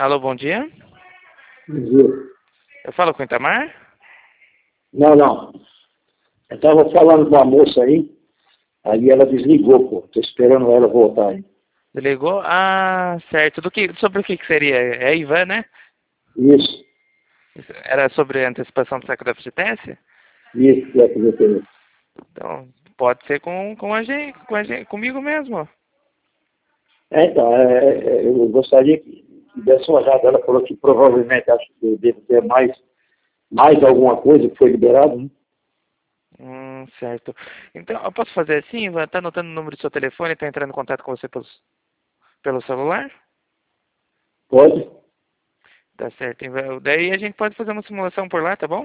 Alô, bom dia. Viu? Eu falo com o Itamar? Não, não. Eu estava falando com a moça aí ela desligou, pô. Tô esperando ela voltar aí. Ligou? Ah, certo. Sobre o que seria? É Ivan, né? Isso, Era sobre a antecipação do saque da FGTS? isso, é que eu tenho. Então, pode ser com a gente, comigo mesmo. Então, eu gostaria que desse uma olhada. Ela falou que provavelmente acho que eu devo ter mais alguma coisa que foi liberada, né? Certo. Então, eu posso fazer assim, Ivan? Tá anotando o número do seu telefone e tá entrando em contato com você pelo celular? Pode? Tá certo, Ivan. Daí a gente pode fazer uma simulação por lá, tá bom?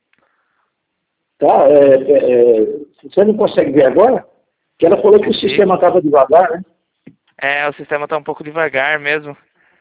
Tá, você não consegue ver agora? Que ela falou que o Consigo. sistema estava devagar, né? O sistema tá um pouco devagar mesmo.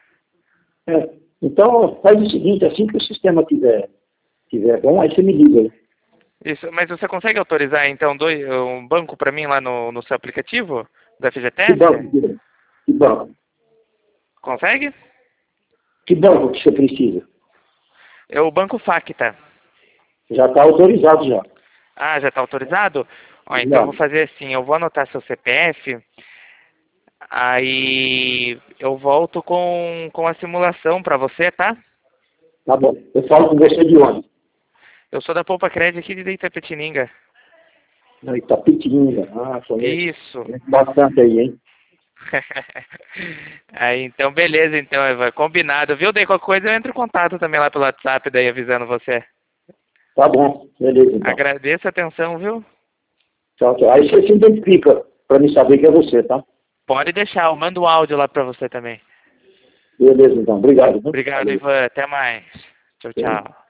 Então, faz o seguinte, assim que o sistema tiver bom, aí você me liga. Né? Isso, mas você consegue autorizar então um banco para mim lá no seu aplicativo da Que FGTS? banco, que banco? Consegue? Que banco que você precisa? É o Banco Facta. Já está autorizado já. Ah, já está autorizado? Ó, então eu Já. vou fazer assim, eu vou anotar seu CPF, aí eu volto com a simulação para você, tá? Tá bom. Eu falo com você de onde? Eu sou da Poupa Crédito aqui de Itapetininga. Não, Itapetininga. Ah, conheço. Isso. Conheço bastante aí, hein? Aí, então, beleza, então, Eva. Combinado, viu? Daí qualquer coisa eu entro em contato também lá pelo WhatsApp, daí avisando você. Tá bom. Beleza, então. Agradeço a atenção, viu? Tchau, tchau. Aí você se identifica para me saber que é você, tá? Pode deixar, eu mando o áudio lá pra você também. Beleza, então. Obrigado. Viu? Obrigado, Valeu. Ivan. Até mais. Tchau, tchau.